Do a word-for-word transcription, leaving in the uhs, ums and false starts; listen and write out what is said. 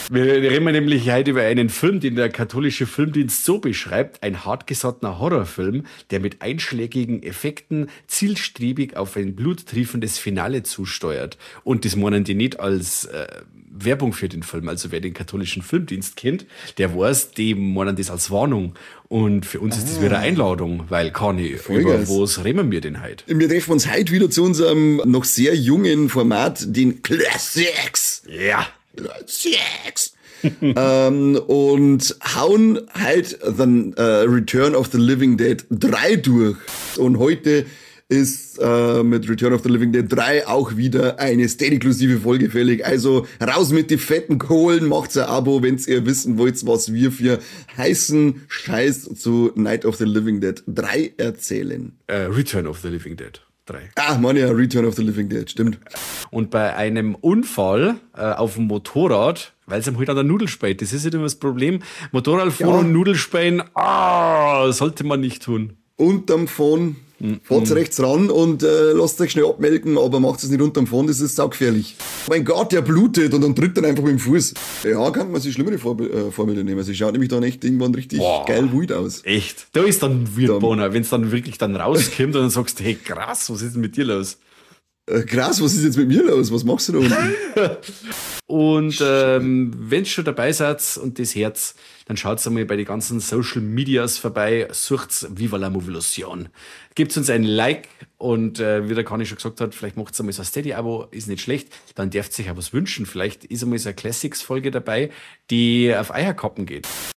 Wir reden nämlich heute über einen Film, den der katholische Filmdienst so beschreibt. Ein hartgesottener Horrorfilm, der mit einschlägigen Effekten zielstrebig auf ein bluttriefendes Finale zusteuert. Und das meinen die nicht als äh, Werbung für den Film. Also wer den katholischen Filmdienst kennt, der weiß, die meinen das als Warnung. Und für uns ah. ist das wieder eine Einladung, weil Kani, über was reden wir denn heute? Wir treffen uns heute wieder zu unserem noch sehr jungen Format, den Classics. Ja. Classics. ähm, und hauen halt The uh, Return of the Living Dead drei durch. Und heute ist äh, mit Return of the Living Dead drei auch wieder eine Steady-inklusive Folge fällig. Also raus mit die fetten Kohlen, macht's ein Abo, wenn's ihr wissen wollt, was wir für heißen Scheiß zu Night of the Living Dead drei erzählen. Uh, Return of the Living Dead drei. Ah, man ja, Return of the Living Dead, stimmt. Und bei einem Unfall äh, auf dem Motorrad, weil es ihm halt an der Nudel speit, das ist ja immer das Problem, Motorradfahren ja. und Nudelspähen, ah, sollte man nicht tun. Unterm Phone, mhm. fahrt's rechts ran und äh, lasst euch schnell abmelden, aber macht es nicht unterm Phone, das ist saugefährlich. Mein Gott, der blutet und dann tritt dann einfach mit dem Fuß. Ja, kann man sich schlimmere Vor- äh, Vorbilder nehmen. Sie schaut nämlich dann echt irgendwann richtig Boah, geil wild aus. Echt? Da ist dann Wildbohner, wenn es dann wirklich dann rauskommt und dann sagst du, hey krass, was ist denn mit dir los? Äh, krass, was ist jetzt mit mir los? Was machst du da unten? Und ähm, wenn ihr schon dabei seid und das Herz, dann schaut einmal bei den ganzen Social Medias vorbei, sucht's Viva la Movolution. Gebt uns ein Like und äh, wie der Kani schon gesagt hat, vielleicht macht's einmal so ein Steady-Abo, ist nicht schlecht. Dann dürft ihr euch auch was wünschen. Vielleicht ist einmal so eine Classics-Folge dabei, die auf Eierkappen geht.